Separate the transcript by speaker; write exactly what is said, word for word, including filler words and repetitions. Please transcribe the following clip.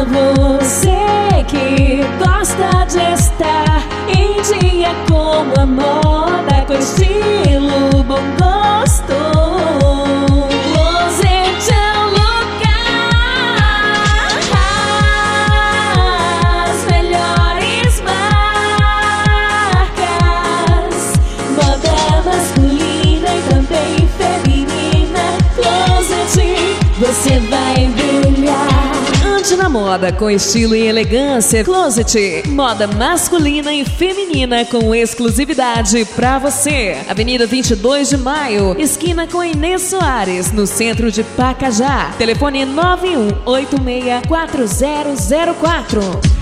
Speaker 1: Você que gosta de estar em dia com a moda, com estilo, bom gosto. Closet é o lugar, as melhores marcas, moda masculina e também feminina. Closet, você vai brilhar. Na moda com estilo e elegância, Closet, moda masculina e feminina com exclusividade pra você. Avenida vinte e dois de maio, esquina com Inês Soares, no centro de Pacajá. Telefone nove um oito seis quatro zero zero quatro.